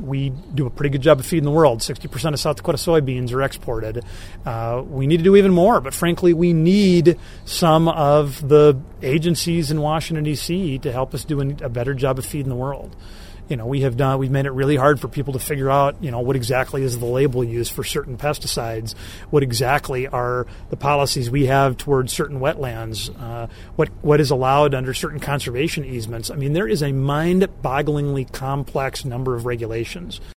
we do a pretty good job of feeding the world. 60% of South Dakota soybeans are exported. We need to do even more, but frankly, we need some of the agencies in Washington, D.C. to help us do a better job of feeding the world. We've made it really hard for people to figure out, what exactly is the label used for certain pesticides, what exactly are the policies we have towards certain wetlands, what is allowed under certain conservation easements. I mean, there is a mind-bogglingly complex number of regulations.